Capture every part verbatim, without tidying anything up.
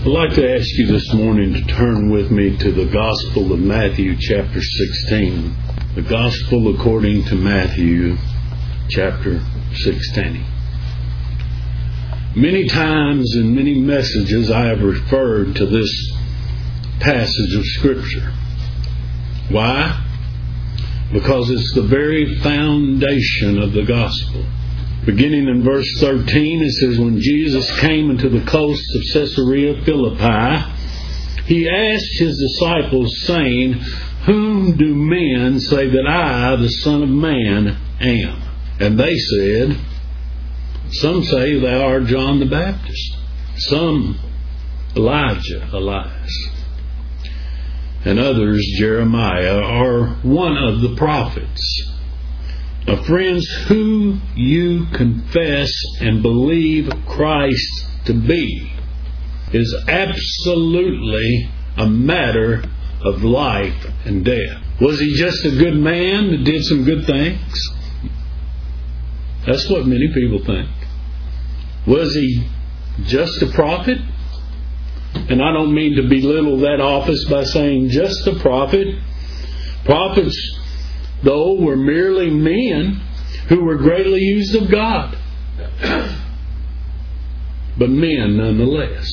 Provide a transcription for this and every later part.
I'd like to ask you this morning to turn with me to the Gospel of Matthew, chapter sixteen. The Gospel according to Matthew, chapter sixteen. Many times in many messages I have referred to this passage of Scripture. Why? Because it's the very foundation of the Gospel. Beginning in verse thirteen, it says, when Jesus came into the coasts of Caesarea Philippi, he asked his disciples, saying, whom do men say that I, the Son of Man, am? And they said, some say thou art John the Baptist, some Elijah, Elias, and others Jeremiah, or one of the prophets. Now, friends, who you confess and believe Christ to be is absolutely a matter of life and death. Was he just a good man that did some good things? That's what many people think. Was he just a prophet? And I don't mean to belittle that office by saying just a prophet. Prophets, though, were merely men who were greatly used of God. But men nonetheless.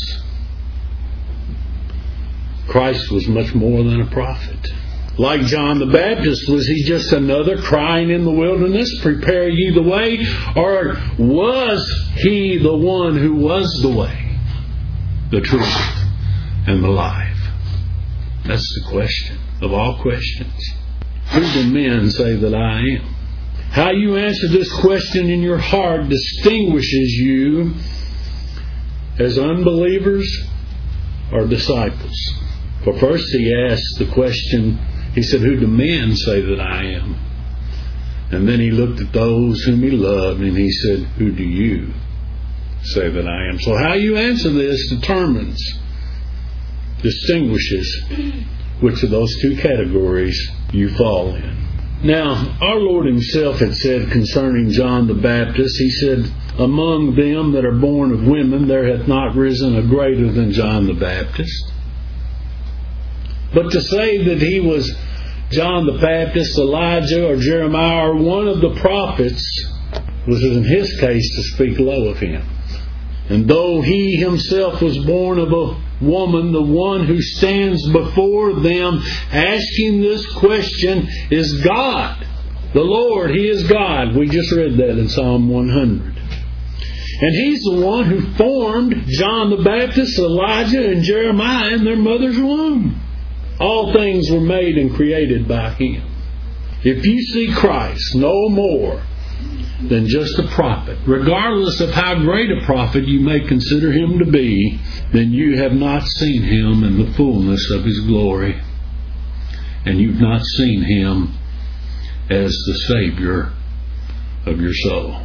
Christ was much more than a prophet. Like John the Baptist, was he just another crying in the wilderness, prepare ye the way? Or was he the one who was the way, the truth, and the life? That's the question of all questions. Who do men say that I am? How you answer this question in your heart distinguishes you as unbelievers or disciples. For first he asked the question, he said, who do men say that I am? And then he looked at those whom he loved and he said, who do you say that I am? So how you answer this determines, distinguishes which of those two categories you fall in. Now, our Lord himself had said concerning John the Baptist, he said, among them that are born of women there hath not risen a greater than John the Baptist. But to say that he was John the Baptist, Elijah, or Jeremiah, or one of the prophets, was in his case to speak low of him. And though he himself was born of a woman, the one who stands before them asking this question is God. The Lord, he is God. We just read that in Psalm one hundred. And he's the one who formed John the Baptist, Elijah, and Jeremiah in their mother's womb. All things were made and created by him. If you see Christ no more than just a prophet, regardless of how great a prophet you may consider him to be, then you have not seen him in the fullness of his glory. And you've not seen him as the Savior of your soul.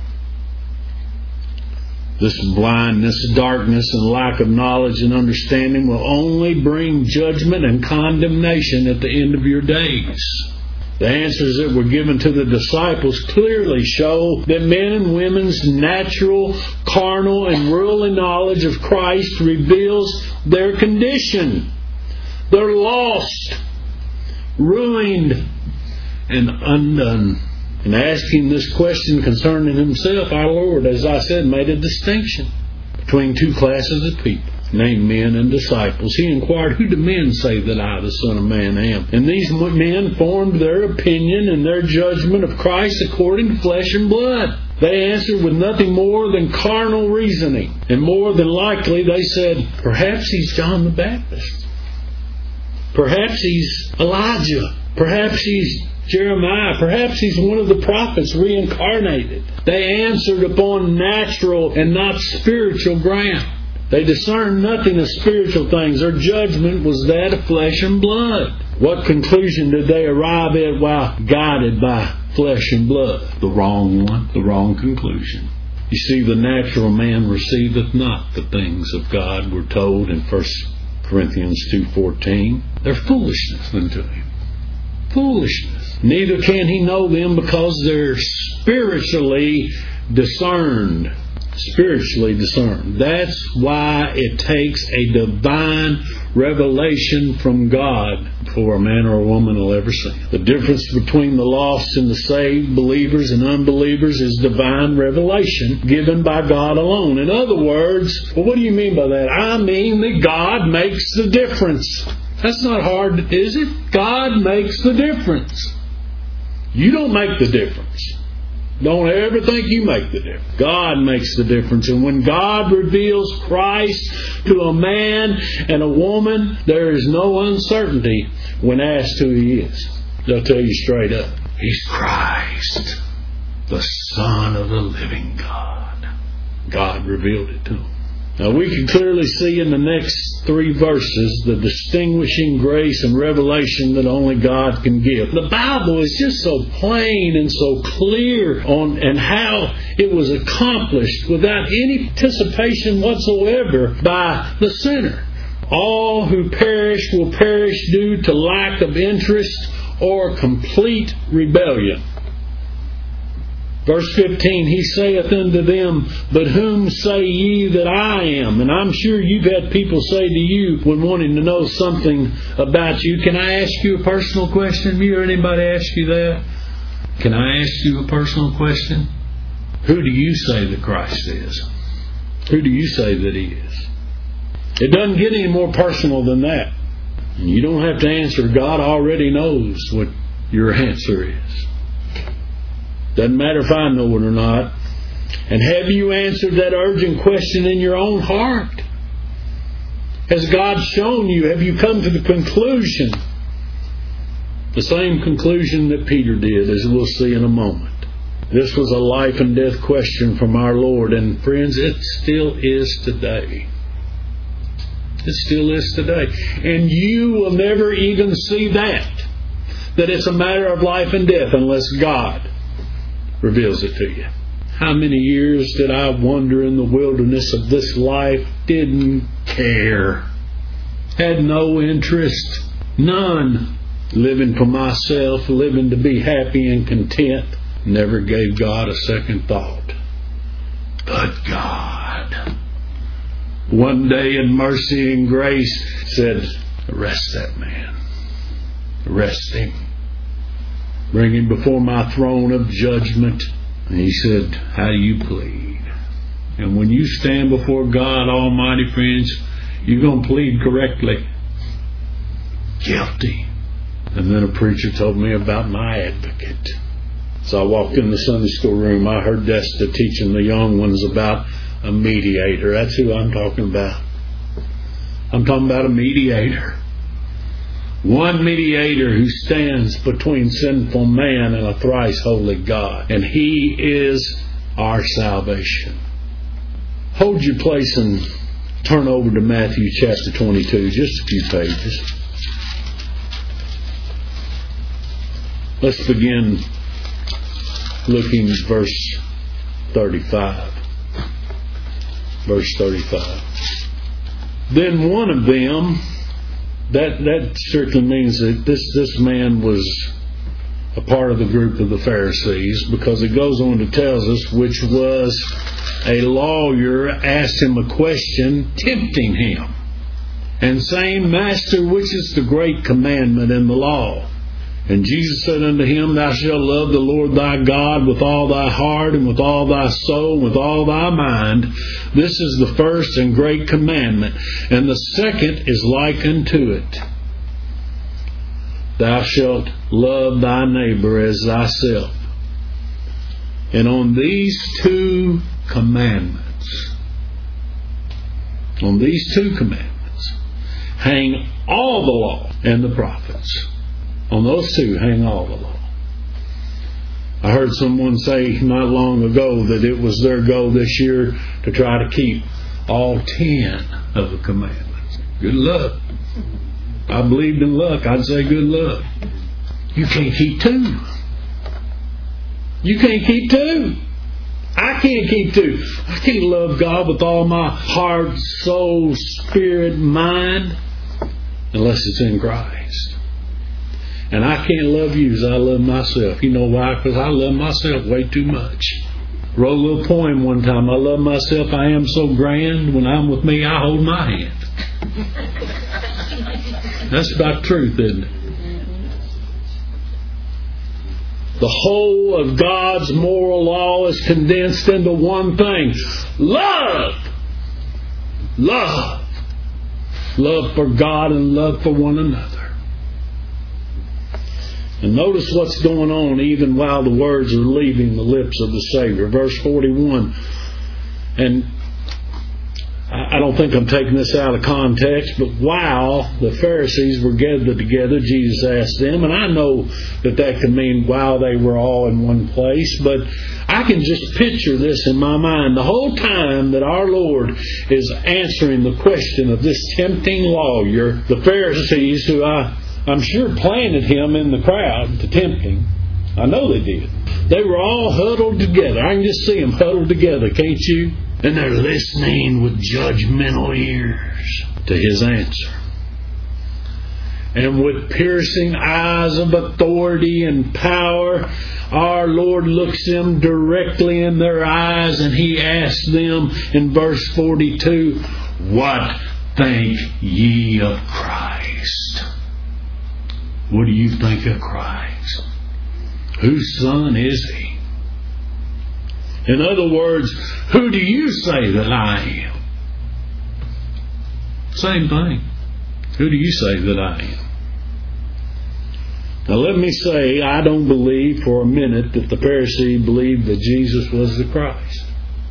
This blindness, darkness, and lack of knowledge and understanding will only bring judgment and condemnation at the end of your days. The answers that were given to the disciples clearly show that men and women's natural, carnal, and worldly knowledge of Christ reveals their condition. They're lost, ruined, and undone. And asking this question concerning himself, our Lord, as I said, made a distinction between two classes of people, named men and disciples. He inquired, who do men say that I, the Son of Man, am? And these men formed their opinion and their judgment of Christ according to flesh and blood. They answered with nothing more than carnal reasoning. And more than likely they said, perhaps he's John the Baptist. Perhaps he's Elijah. Perhaps he's Jeremiah. Perhaps he's one of the prophets reincarnated. They answered upon natural and not spiritual ground. They discerned nothing of spiritual things. Their judgment was that of flesh and blood. What conclusion did they arrive at while guided by flesh and blood? The wrong one, the wrong conclusion. You see, the natural man receiveth not the things of God, we're told in First Corinthians two fourteen. They're foolishness unto him. Foolishness. Neither can he know them because they're spiritually discerned. spiritually discerned. That's why it takes a divine revelation from God before a man or a woman will ever sin. The difference between the lost and the saved, believers and unbelievers, is divine revelation given by God alone. In other words, well, what do you mean by that? I mean that God makes the difference. That's not hard, is it? God makes the difference. You don't make the difference. Don't ever think you make the difference. God makes the difference. And when God reveals Christ to a man and a woman, there is no uncertainty when asked who He is. They'll tell you straight up, He's Christ, the Son of the living God. God revealed it to him. Now we can clearly see in the next three verses the distinguishing grace and revelation that only God can give. The Bible is just so plain and so clear on and how it was accomplished without any participation whatsoever by the sinner. All who perish will perish due to lack of interest or complete rebellion. Verse fifteen, He saith unto them, But whom say ye that I am? And I'm sure you've had people say to you when wanting to know something about you, can I ask you a personal question? Have you heard anybody ask you that? Can I ask you a personal question? Who do you say that Christ is? Who do you say that He is? It doesn't get any more personal than that. You don't have to answer. God already knows what your answer is. Doesn't matter if I know it or not. And have you answered that urgent question in your own heart? Has God shown you? Have you come to the conclusion? The same conclusion that Peter did, as we'll see in a moment. This was a life and death question from our Lord. And friends, it still is today. It still is today. And you will never even see that. That it's a matter of life and death unless God reveals it to you. How many years did I wander in the wilderness of this life? Didn't care. Had no interest. None. Living for myself, living to be happy and content. Never gave God a second thought. But God, one day in mercy and grace, said, arrest that man. Arrest him. Bring him before my throne of judgment. And He said, how do you plead? And when you stand before God Almighty, friends, you're going to plead correctly. Guilty. And then a preacher told me about my advocate. So I walked in the Sunday school room. I heard Desta teaching the young ones about a mediator. That's who I'm talking about. I'm talking about a mediator. One mediator who stands between sinful man and a thrice holy God. And He is our salvation. Hold your place and turn over to Matthew chapter twenty-two, just a few pages. Let's begin looking at verse thirty-five. Verse thirty-five. Then one of them, That that certainly means that this, this man was a part of the group of the Pharisees, because it goes on to tell us, which was a lawyer, asked him a question, tempting him, and saying, Master, which is the great commandment in the law? And Jesus said unto him, Thou shalt love the Lord thy God with all thy heart, and with all thy soul, and with all thy mind. This is the first and great commandment. And the second is like unto it. Thou shalt love thy neighbor as thyself. And on these two commandments, on these two commandments, hang all the law and the prophets. On those two hang all the law. I heard someone say not long ago that it was their goal this year to try to keep all ten of the commandments. Good luck. I believed in luck. I'd say good luck. You can't keep two. You can't keep two. I can't keep two. I can't love God with all my heart, soul, spirit, mind, unless it's in Christ. And I can't love you as I love myself. You know why? Because I love myself way too much. Wrote a little poem one time. I love myself, I am so grand. When I'm with me, I hold my hand. That's about truth, isn't it? The whole of God's moral law is condensed into one thing. Love! Love! Love for God and love for one another. And notice what's going on even while the words are leaving the lips of the Savior. Verse forty-one. And I don't think I'm taking this out of context, but while the Pharisees were gathered together, Jesus asked them, and I know that that can mean while they were all in one place, but I can just picture this in my mind. The whole time that our Lord is answering the question of this tempting lawyer, the Pharisees, who I, I'm sure planted him in the crowd to tempt him. I know they did. They were all huddled together. I can just see them huddled together, can't you? And they're listening with judgmental ears to His answer. And with piercing eyes of authority and power, our Lord looks them directly in their eyes and He asks them in verse forty-two, "What think ye of Christ?" What do you think of Christ? Whose son is He? In other words, who do you say that I am? Same thing. Who do you say that I am? Now let me say, I don't believe for a minute that the Pharisees believed that Jesus was the Christ.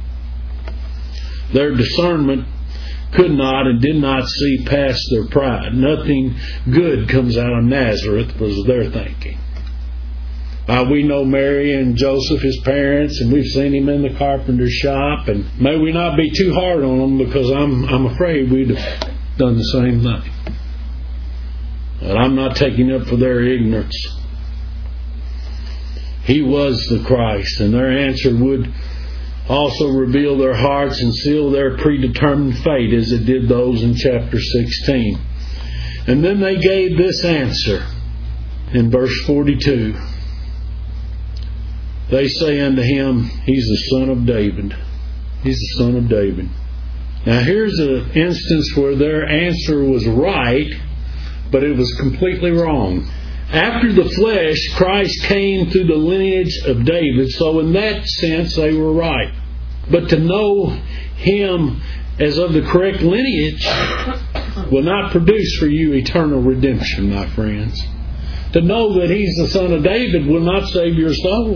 Their discernment could not and did not see past their pride. Nothing good comes out of Nazareth, was their thinking. Uh, we know Mary and Joseph, his parents, and we've seen him in the carpenter's shop. And may we not be too hard on them, because I'm I'm afraid we'd have done the same thing. And I'm not taking up for their ignorance. He was the Christ, and their answer would also reveal their hearts and seal their predetermined fate, as it did those in chapter sixteen. And then they gave this answer in verse forty-two. They say unto him, He's the son of David. He's the son of David. Now here's an instance where their answer was right, but it was completely wrong. After the flesh, Christ came through the lineage of David, so in that sense they were right. But to know Him as of the correct lineage will not produce for you eternal redemption, my friends. To know that He's the son of David will not save your soul.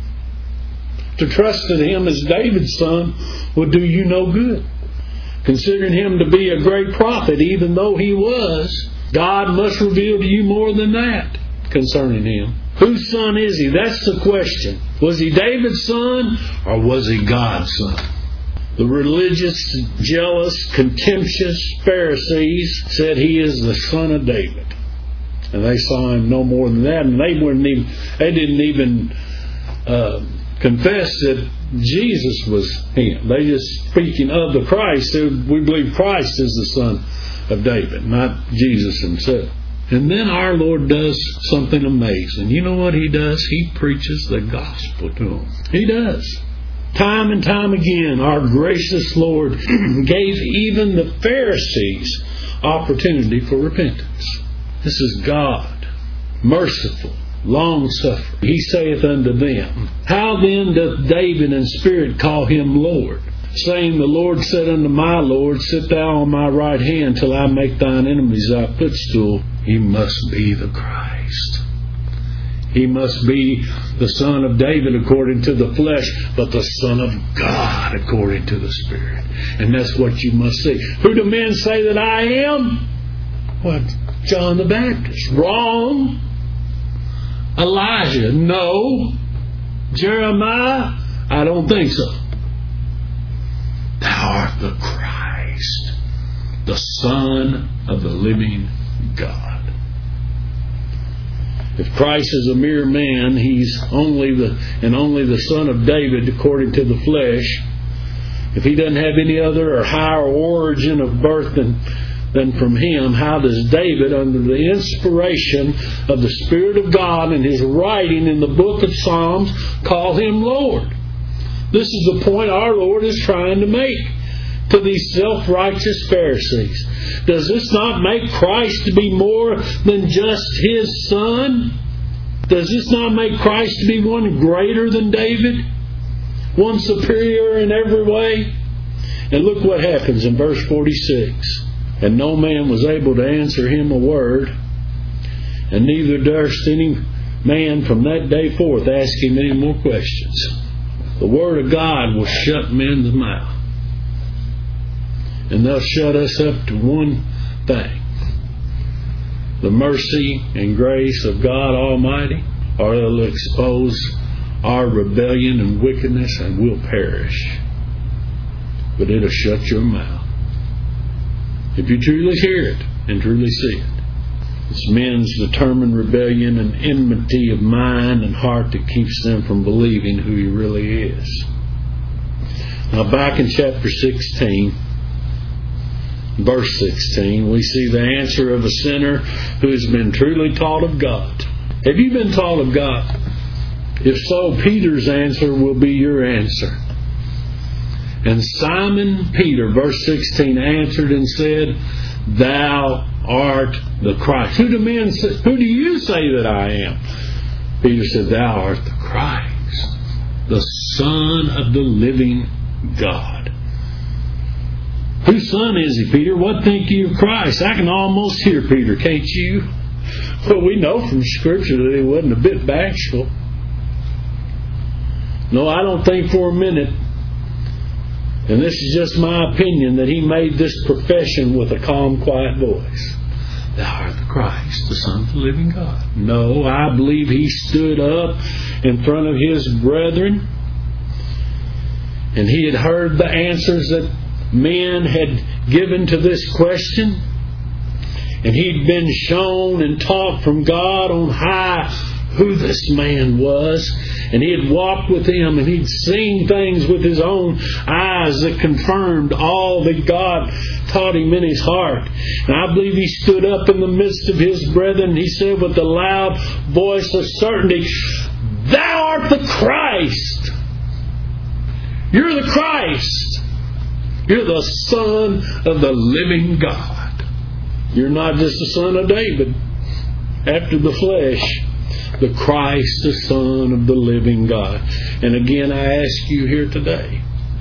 To trust in Him as David's son will do you no good. Considering Him to be a great prophet, even though He was, God must reveal to you more than that concerning Him. Whose son is He? That's the question. Was He David's son, or was He God's son? The religious, jealous, contemptuous Pharisees said He is the son of David. And they saw Him no more than that, and they weren't even they didn't even uh, confess that Jesus was Him. They just, speaking of the Christ, we believe Christ is the son of David, not Jesus Himself. And then our Lord does something amazing. You know what He does? He preaches the gospel to them. He does. Time and time again, our gracious Lord gave even the Pharisees opportunity for repentance. This is God, merciful, long-suffering. He saith unto them, How then doth David in spirit call Him Lord? Saying, The Lord said unto my Lord, Sit thou on my right hand till I make thine enemies thy footstool. He must be the Christ. He must be the son of David according to the flesh, but the Son of God according to the Spirit. And that's what you must see. Who do men say that I am? What? John the Baptist. Wrong. Elijah? No. Jeremiah? I don't think so. Thou art the Christ, the Son of the living God. If Christ is a mere man, He's only the and only the son of David according to the flesh. If He doesn't have any other or higher origin of birth than, than from Him, how does David, under the inspiration of the Spirit of God and his writing in the book of Psalms, call Him Lord? This is the point our Lord is trying to make to these self-righteous Pharisees. Does this not make Christ to be more than just His Son? Does this not make Christ to be one greater than David? One superior in every way? And look what happens in verse forty-six. And no man was able to answer him a word, and neither durst any man from that day forth ask him any more questions. The Word of God will shut men's mouth. And they'll shut us up to one thing: the mercy and grace of God Almighty, or they'll expose our rebellion and wickedness and we'll perish. But it'll shut your mouth if you truly hear it and truly see it. It's men's determined rebellion and enmity of mind and heart that keeps them from believing who He really is. Now back in chapter sixteen, verse sixteen, we see the answer of a sinner who has been truly taught of God. Have you been taught of God? If so, Peter's answer will be your answer. And Simon Peter, verse sixteen, answered and said, Thou art the Christ. Who do men say, who do you say that I am? Peter said, Thou art the Christ, the Son of the living God. Whose son is He, Peter? What think you of Christ? I can almost hear Peter, can't you? Well, we know from Scripture that he wasn't a bit bashful. No, I don't think for a minute, and this is just my opinion, that he made this profession with a calm, quiet voice. Thou art the Christ, the Son of the living God. No, I believe he stood up in front of his brethren, and he had heard the answers that men had given to this question, and he'd been shown and taught from God on high who this man was, and he had walked with Him, and he'd seen things with his own eyes that confirmed all that God taught him in his heart. And I believe he stood up in the midst of his brethren, and he said with a loud voice of certainty, Thou art the Christ! You're the Christ! You're the Son of the living God. You're not just the son of David after the flesh, the Christ, the Son of the living God. And again, I ask you here today,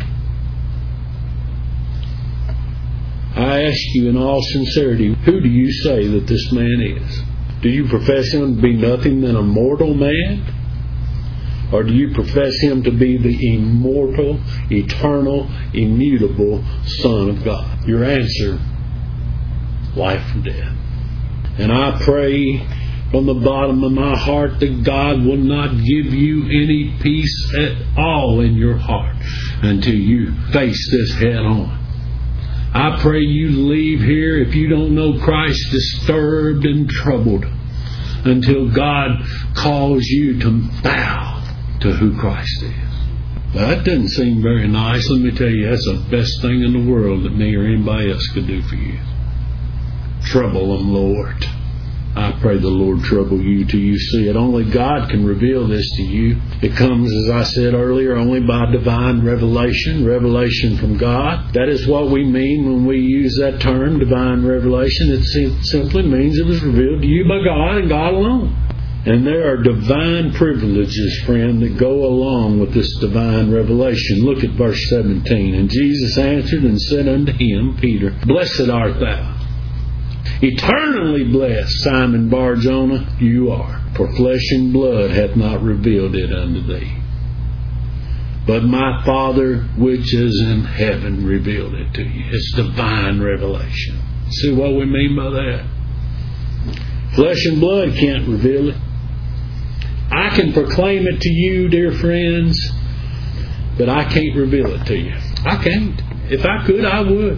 I ask you in all sincerity, who do you say that this man is? Do you profess him to be nothing than a mortal man? Or do you profess him to be the immortal, eternal, immutable Son of God? Your answer, life or death. And I pray from the bottom of my heart that God will not give you any peace at all in your heart until you face this head on. I pray you leave here, if you don't know Christ, disturbed and troubled until God calls you to bow to who Christ is. That doesn't seem very nice. Let me tell you, that's the best thing in the world that me or anybody else could do for you. Trouble them, Lord. I pray the Lord trouble you till you see it. Only God can reveal this to you. It comes, as I said earlier, only by divine revelation, revelation from God. That is what we mean when we use that term, divine revelation. It simply means it was revealed to you by God and God alone. And there are divine privileges, friend, that go along with this divine revelation. Look at verse seventeen. And Jesus answered and said unto him, Peter, Blessed art thou. Eternally blessed, Simon Bar-Jonah, you are. For flesh and blood hath not revealed it unto thee, but my Father which is in heaven revealed it to you. It's divine revelation. See what we mean by that? Flesh and blood can't reveal it. I can proclaim it to you, dear friends, but I can't reveal it to you. I can't. If I could, I would.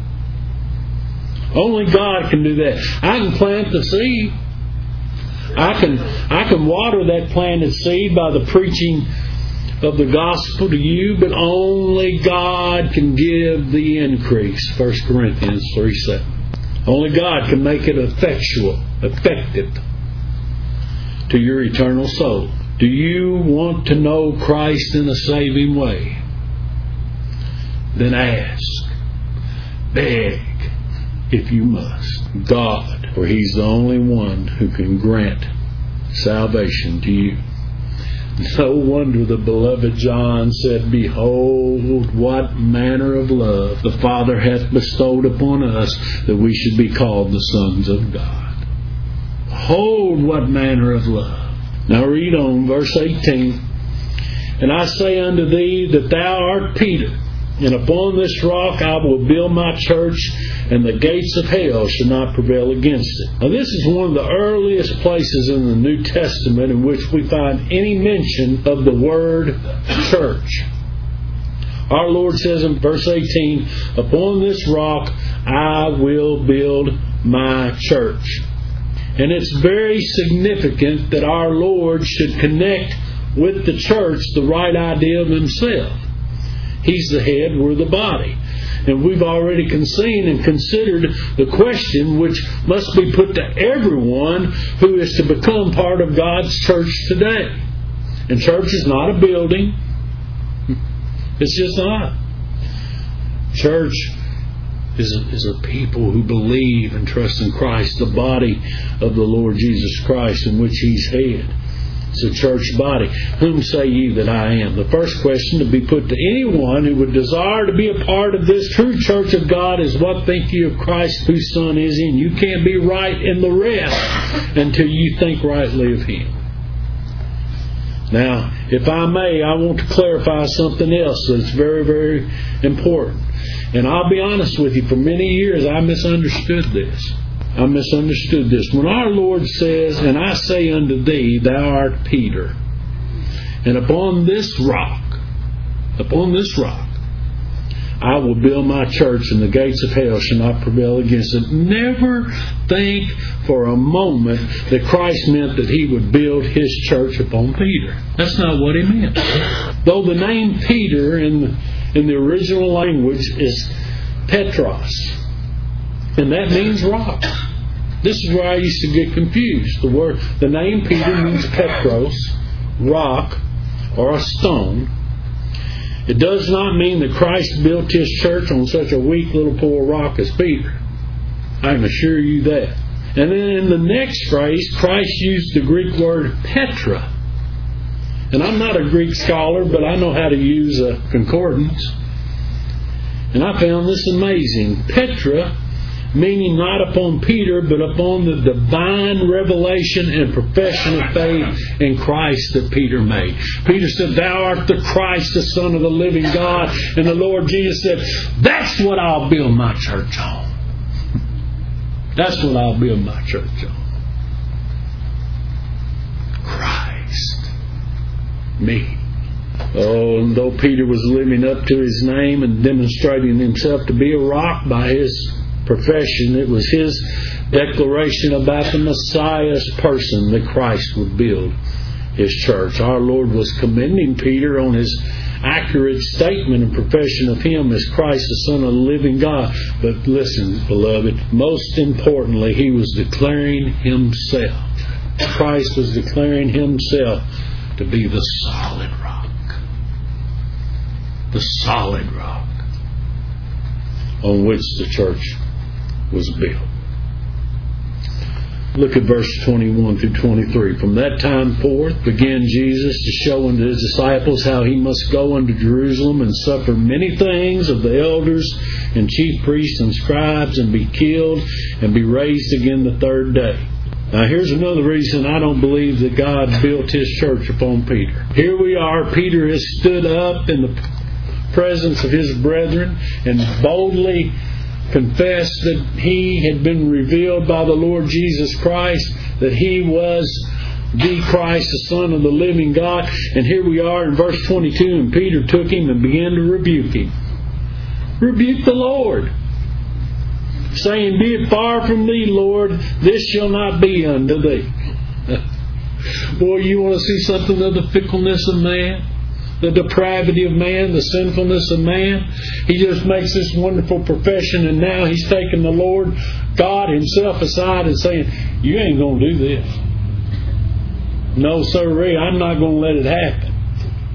Only God can do that. I can plant the seed. I can I can water that planted seed by the preaching of the gospel to you, but only God can give the increase. First Corinthians three seven. Only God can make it effectual, effective to your eternal soul. Do you want to know Christ in a saving way? then ask, beg, if you must, God, for He's the only one who can grant salvation to you. No wonder the beloved John said, behold, what manner of love the Father hath bestowed upon us, that we should be called the sons of God. Behold, what manner of love. Now read on, verse eighteen. And I say unto thee that thou art Peter, and upon this rock I will build my church, and the gates of hell shall not prevail against it. Now this is one of the earliest places in the New Testament in which we find any mention of the word church. Our Lord says in verse eighteen, upon this rock I will build my church. And it's very significant that our Lord should connect with the church the right idea of Himself. He's the head, we're the body. And we've already seen and considered the question which must be put to everyone who is to become part of God's church today. And church is not a building. It's just not. Church is a, is a people who believe and trust in Christ, the body of the Lord Jesus Christ, in which He's head. It's a church body. Whom say ye that I am? The first question to be put to anyone who would desire to be a part of this true church of God is, what think ye of Christ whose Son is in? You can't be right in the rest until you think rightly of Him. Now, if I may, I want to clarify something else that's very, very important. And I'll be honest with you, for many years I misunderstood this. I misunderstood this. When our Lord says, and I say unto thee, thou art Peter, and upon this rock, upon this rock, I will build my church, and the gates of hell shall not prevail against it. Never think for a moment that Christ meant that He would build His church upon Peter. That's not what He meant. Though the name Peter in, in the original language is Petros, and that means rock. This is where I used to get confused. The word, the name Peter means Petros, rock, or a stone. It does not mean that Christ built His church on such a weak little poor rock as Peter. I can assure you that. And then in the next phrase, Christ used the Greek word Petra. And I'm not a Greek scholar, but I know how to use a concordance. And I found this amazing. Petra, meaning not upon Peter, but upon the divine revelation and profession of faith in Christ that Peter made. Peter said, thou art the Christ, the Son of the living God. And the Lord Jesus said, that's what I'll build my church on. That's what I'll build my church on. Christ. Me. Oh, and though Peter was living up to his name and demonstrating himself to be a rock by his profession, it was his declaration about the Messiah's person that Christ would build His church. Our Lord was commending Peter on his accurate statement and profession of Him as Christ, the Son of the living God. But listen, beloved, most importantly, He was declaring Himself. Christ was declaring Himself to be the solid rock. The solid rock on which the church was built. Look at verse twenty-one through twenty-three. From that time forth began Jesus to show unto His disciples how He must go unto Jerusalem and suffer many things of the elders and chief priests and scribes, and be killed and be raised again the third day. Now here's another reason I don't believe that God built His church upon Peter. Here we are. Peter has stood up in the presence of his brethren and boldly confessed that he had been revealed by the Lord Jesus Christ, that He was the Christ, the Son of the living God. And here we are in verse twenty-two, and Peter took him and began to rebuke him. Rebuke the Lord, saying, be it far from thee, Lord, this shall not be unto thee. Boy, you want to see something of the fickleness of man? The depravity of man, the sinfulness of man. He just makes this wonderful profession, and now he's taking the Lord God Himself aside and saying, you ain't going to do this. No, sirree, I'm not going to let it happen.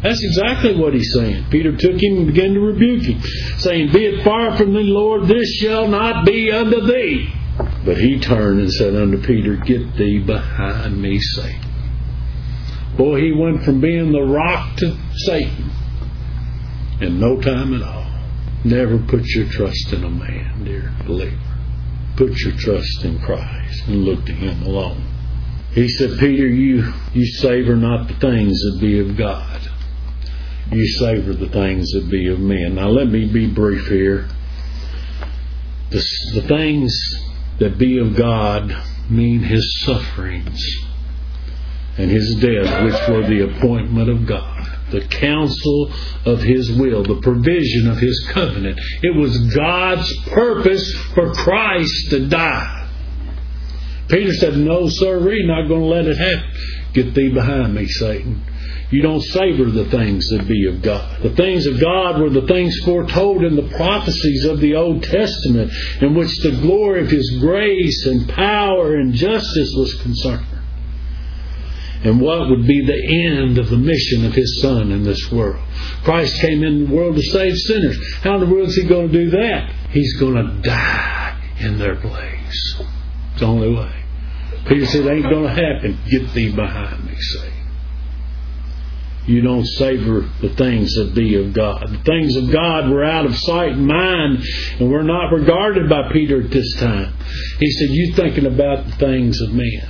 That's exactly what he's saying. Peter took him and began to rebuke him, saying, "Be it far from thee, Lord, this shall not be unto thee." But he turned and said unto Peter, "Get thee behind me, Satan." Boy, he went from being the rock to Satan in no time at all. Never put your trust in a man, dear believer. Put your trust in Christ and look to Him alone. He said, "Peter, you, you savor not the things that be of God. You savor the things that be of men." Now let me be brief here. The, the things that be of God mean His sufferings and His death, which were the appointment of God, the counsel of His will, the provision of His covenant. It was God's purpose for Christ to die. Peter said, "No, sir, we're not going to let it happen." Get thee behind me, Satan. You don't savor the things that be of God. The things of God were the things foretold in the prophecies of the Old Testament, in which the glory of His grace and power and justice was concerned. And what would be the end of the mission of His Son in this world? Christ came in the world to save sinners. How in the world is He going to do that? He's going to die in their place. It's the only way. Peter said, "It ain't going to happen. Get thee behind me, Satan." You don't savor the things that be of God. The things of God were out of sight and mind, and were not regarded by Peter at this time. He said, "You thinking about the things of men."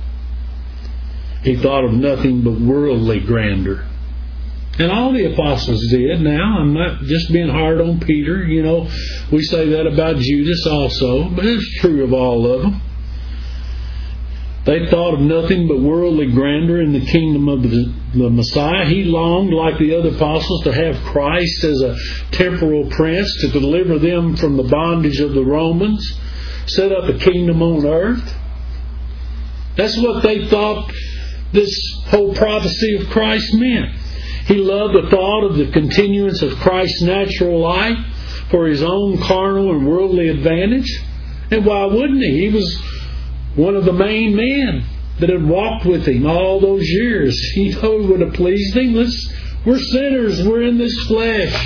He thought of nothing but worldly grandeur. And all the apostles did. Now, I'm not just being hard on Peter. You know, we say that about Judas also, but it's true of all of them. They thought of nothing but worldly grandeur in the kingdom of the, the Messiah. He longed, like the other apostles, to have Christ as a temporal prince to deliver them from the bondage of the Romans, set up a kingdom on earth. That's what they thought this whole prophecy of Christ meant. He loved the thought of the continuance of Christ's natural life for His own carnal and worldly advantage. And why wouldn't He? He was one of the main men that had walked with Him all those years. He know it would have pleased Him. Let's, we're sinners. We're in this flesh.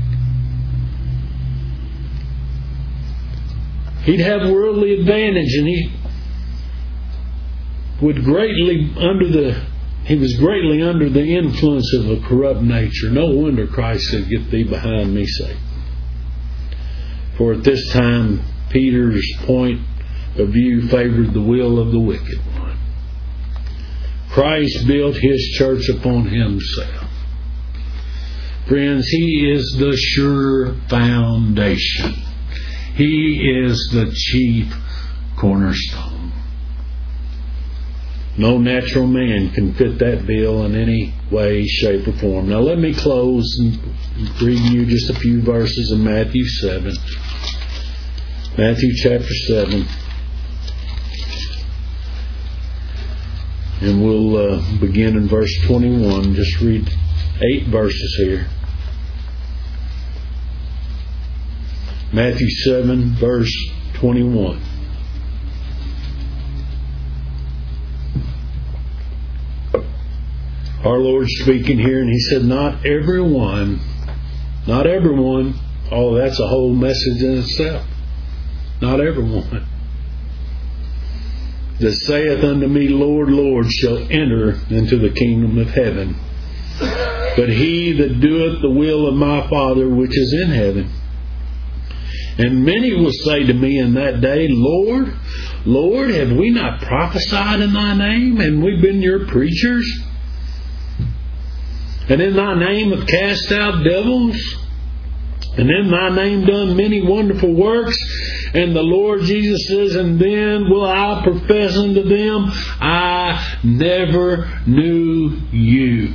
He'd have worldly advantage, and He would greatly under the he was greatly under the influence of a corrupt nature. No wonder Christ said, "Get thee behind me, Satan." For at this time, Peter's point of view favored the will of the wicked one. Christ built His church upon Himself. Friends, He is the sure foundation. He is the chief cornerstone. No natural man can fit that bill in any way, shape, or form. Now let me close and read you just a few verses of Matthew seven. Matthew chapter seven. And we'll uh, begin in verse twenty-one. Just read eight verses here. Matthew seven, verse twenty-one. Our Lord speaking here, and He said, "Not everyone, not everyone," oh, that's a whole message in itself. Not everyone that saith unto me, Lord, Lord, shall enter into the kingdom of heaven, but he that doeth the will of my Father which is in heaven. And many will say to me in that day, Lord, Lord, have we not prophesied in thy name? And we've been your preachers? And in thy name have cast out devils? And in thy name done many wonderful works? And the Lord Jesus says, and then will I profess unto them, I never knew you.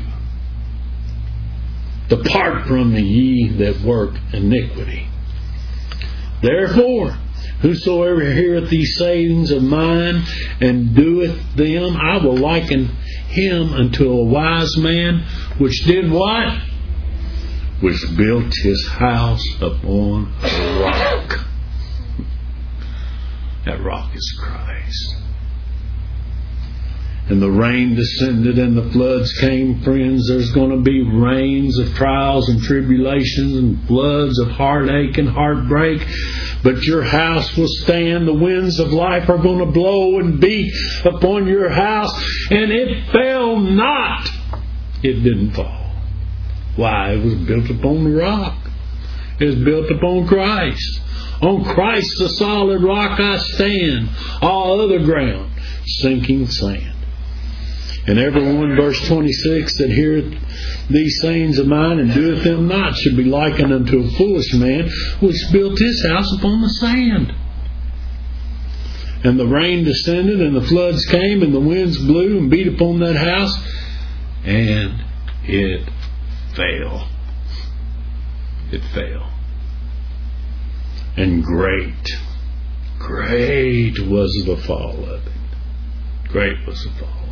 Depart from me, ye that work iniquity. Therefore, whosoever heareth these sayings of mine and doeth them, I will liken him unto a wise man, which did what? Which built his house upon a rock. That rock is Christ. And the rain descended and the floods came. Friends, there's going to be rains of trials and tribulations and floods of heartache and heartbreak. But your house will stand. The winds of life are going to blow and beat upon your house. And it fell not. It didn't fall. Why? It was built upon the rock. It was built upon Christ. On Christ the solid rock I stand. All other ground sinking sand. And everyone, verse twenty-six, that heareth these sayings of mine and doeth them not should be likened unto a foolish man which built his house upon the sand. And the rain descended and the floods came and the winds blew and beat upon that house, and it fell. It fell. And great, great was the fall of it. Great was the fall of it.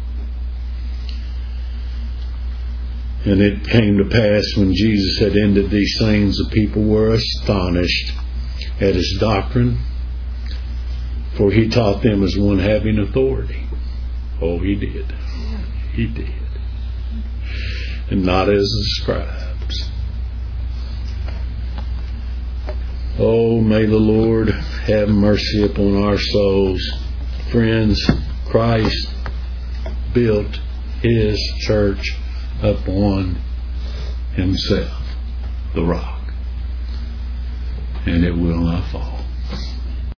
And it came to pass when Jesus had ended these things, the people were astonished at his doctrine, for he taught them as one having authority. Oh, he did. He did. And not as the scribes. Oh, may the Lord have mercy upon our souls. Friends, Christ built his church upon himself, the rock, and it will not fall.